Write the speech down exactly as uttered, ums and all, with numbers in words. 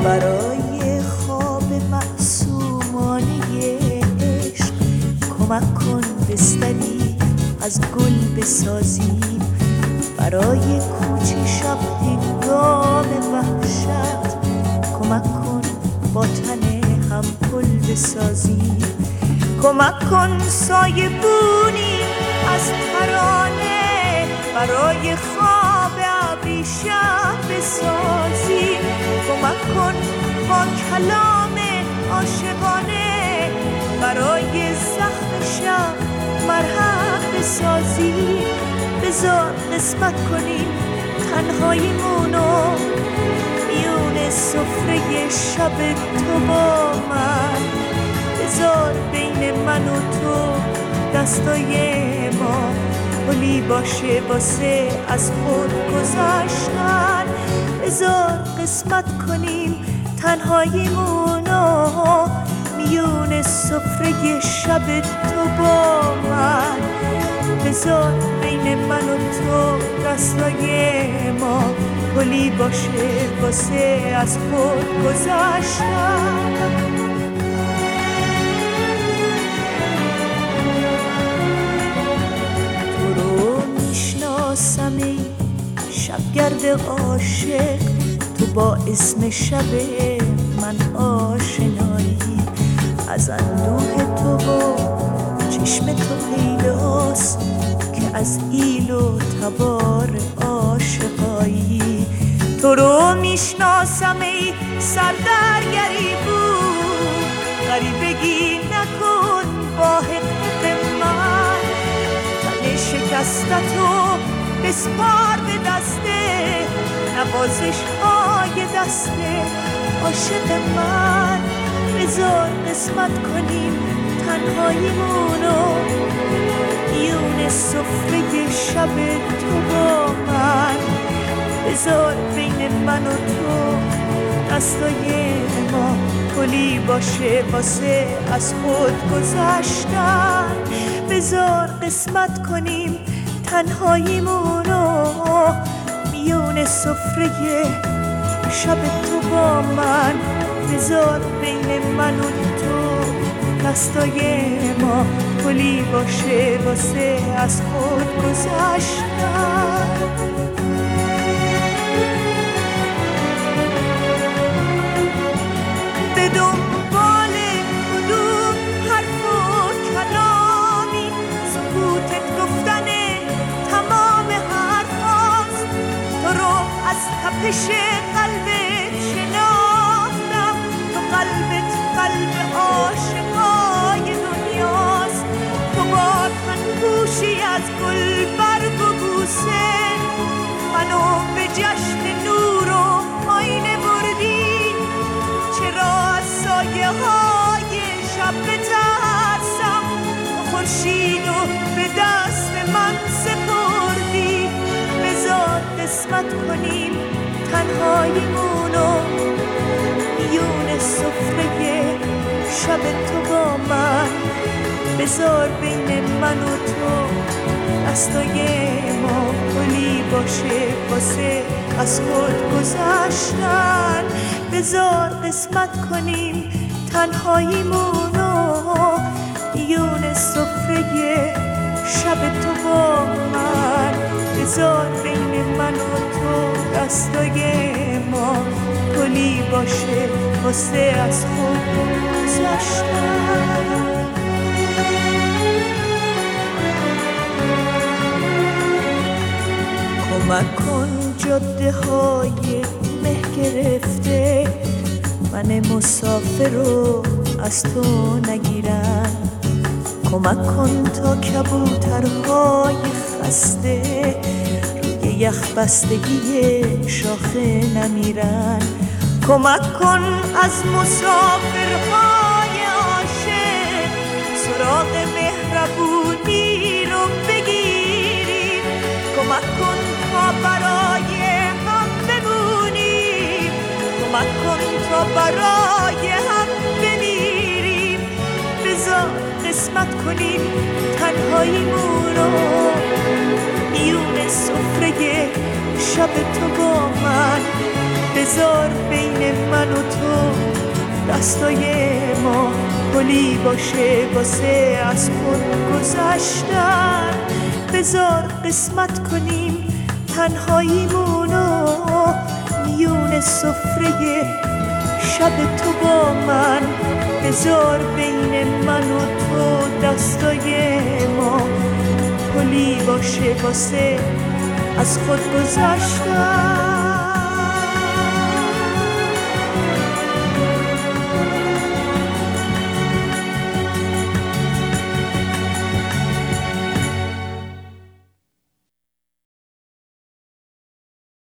برای خواب معصومانه عشق کمک کن بستری از گل بسازیم، برای کوچه شب هنگام وحشت کمک کن با تن هم پل بسازیم، کمک کن سایه بونی از ترانه برای خواب ابریشم بسازیم، کمک کن با کلام عاشقانه برای زخم شب مرهم بسازیم، بذار قسمت کنیم تنهاییمونو میون سفره شب تو با من، بذار بین من و تو دستای ما پلی باشه واسه از خود گذشتن، بذار قسمت کنیم تنهاییمونو میون سفره شب تو با من، بذار بین من و تو دستای ما پلی باشه واسه از خود گذشتن. تو رو میشناسم ای شبگرد عاشق، تو با اسم شب من آشنایی، از اندوه تو با چشم تو پیداست که از ایل و تبار عاشقایی، تو رو میشناسم ای سردرگری بود، غریبگی نکن با حقیق من، تن شکستتو بسپار به دسته نوازش های دسته عاشق من، بذار قسمت کنیم تنهاییمونو میون سفره شب تو با من، بذار بین من و تو دستای ما پلی باشه واسه از خود گذشتن، بذار قسمت کنیم تنهاییمونو میون سفره شب تو با من، بذار بین من و تو دستای ما پلی باشه واسه از خود گذشتن. به دنبال کدوم حرف و کلامی سکوتت گفتن تمام حرف هاست، تو رو از تپش قلبت شناختم، تو قلبت قلب عاشقای دنیاست، تو با تنگوشی از گل برگ و بوسه منو به جشن نور و آینه بردی، چرا از سایه های شب بترسم، خورشید و به دست من سپردی، بذار قسمت کنیم تنهاییمونو میون سفره شب تو با من، بذار بین من و تو دستای ما پلی باشه واسه از خود گذشتن، بذار قسمت کنیم تنهاییمونو میون سفره شب تو با من، بذار بین من و تو دستای ما پلی باشه واسه از خود گذشتن. کمک کن جاده های مه گرفته من مسافر رو از تو نگیرن، کمک کن تا کبوترهای خسته روی یخ بستگی شاخه نمیرن، کمک کن از مسافرهای عاشق سراغ مهربونی رو بگیریم، کمک کن تا برای هم بمونیم، کمک کن تا برای هم بمیریم، بذار قسمت کنیم تنهاییمونو میون سفره شب تو با من، بذار بین من و تو دستای ما پلی باشه واسه از خود گذشتن. بذار قسمت کنیم تنهاییمونو میون سفره شب تو با من. بذار بین من و تو دستای ما پلی باشه واسه از خود گذشتن.